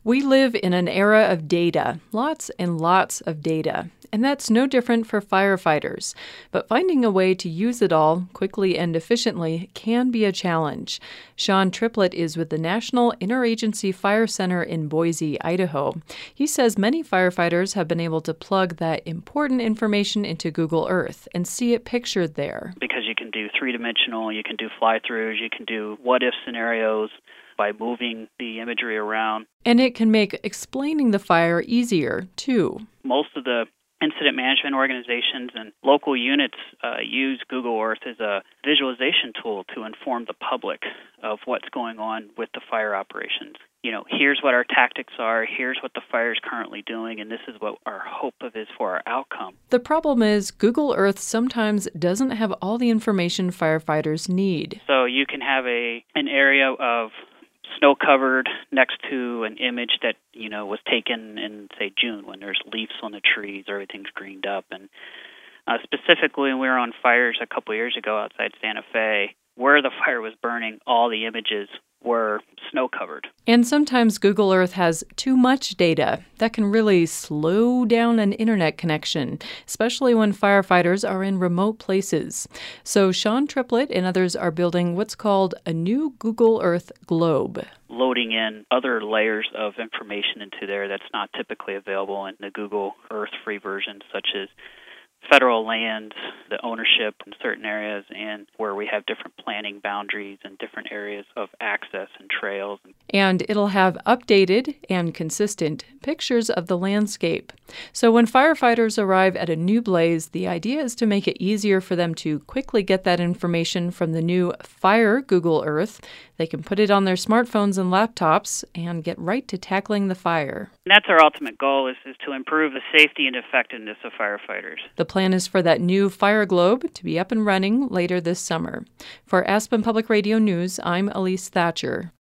We live in an era of data, lots and lots of data, and that's no different for firefighters. But finding a way to use it all quickly and efficiently can be a challenge. Sean Triplett is with the National Interagency Fire Center in Boise, Idaho. He says many firefighters have been able to plug that important information into Google Earth and see it pictured there. Because you can do three-dimensional, you can do fly-throughs, you can do what-if scenarios by moving the imagery around. And it can make explaining the fire easier, too. Most of the incident management organizations and local units use Google Earth as a visualization tool to inform the public of what's going on with the fire operations. Here's what our tactics are, here's what the fire is currently doing, and this is what our hope is for our outcome. The problem is Google Earth sometimes doesn't have all the information firefighters need. So you can have an area of snow-covered next to an image that, was taken in, say, June when there's leaves on the trees, everything's greened up. And specifically, when we were on fires a couple years ago outside Santa Fe, where the fire was burning, all the images were snow-covered. And sometimes Google Earth has too much data. That can really slow down an internet connection, especially when firefighters are in remote places. So Sean Triplett and others are building what's called a new Google Earth globe. Loading in other layers of information into there that's not typically available in the Google Earth free version, such as federal lands, the ownership in certain areas, and where we have different planning boundaries and different areas of access and trails. And it'll have updated and consistent pictures of the landscape. So when firefighters arrive at a new blaze, the idea is to make it easier for them to quickly get that information from the new Fire Google Earth. They can put it on their smartphones and laptops and get right to tackling the fire. And that's our ultimate goal, is to improve the safety and effectiveness of firefighters. The plan is for that new Fire Globe to be up and running later this summer. For Aspen Public Radio News, I'm Elise Thatcher.